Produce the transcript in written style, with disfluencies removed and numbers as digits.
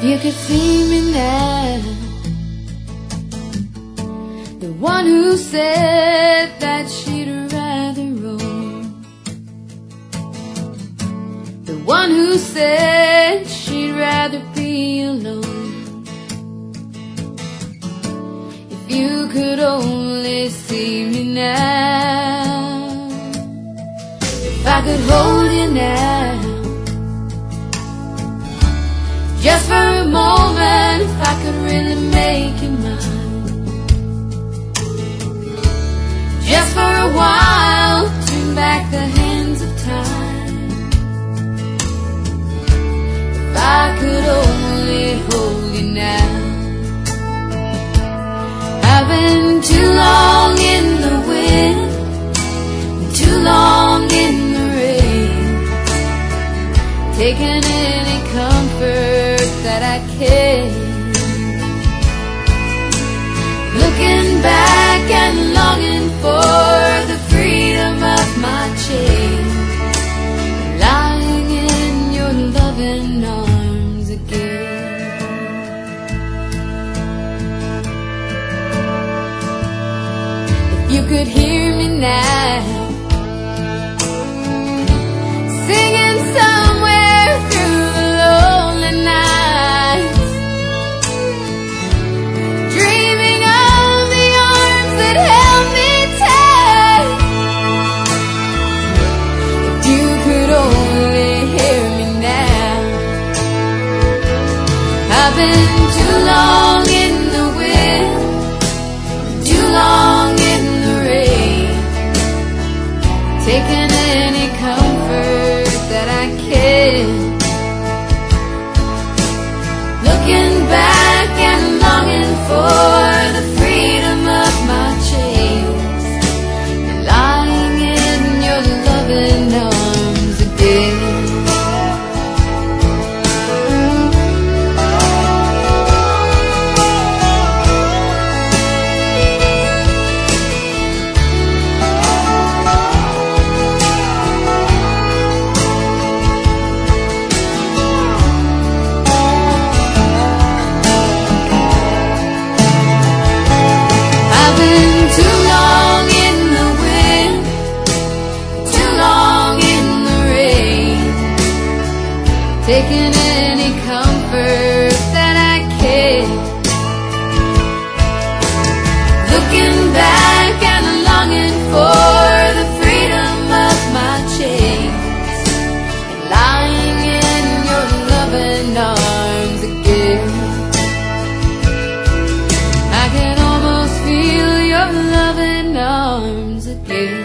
You could see me now, the one who said that she'd rather roam, the one who said she'd rather be alone. If you could only see me now, if I could hold you now, just for a moment, if I could really make you mine, just for a while, turn back the hands of time. If I could only hold you now. I've been too long in the wind, too long in the rain, taking any comfort that I can, looking back and longing for the freedom of my chains, lying in your loving arms again. If you could hear me now, singing somewhere through the lonely nights, dreaming of the arms that held me tight. If you could only hear me now. I've been too long in the wind, too long in the rain, taking any comfort that I can, looking back and longing for the freedom of my chains, and lying in your loving arms again. Too long in the wind, too long in the rain, taking any comfort that I can, looking back and longing for the freedom of my chains, and lying in your loving arms again. I can almost feel your loving arms again.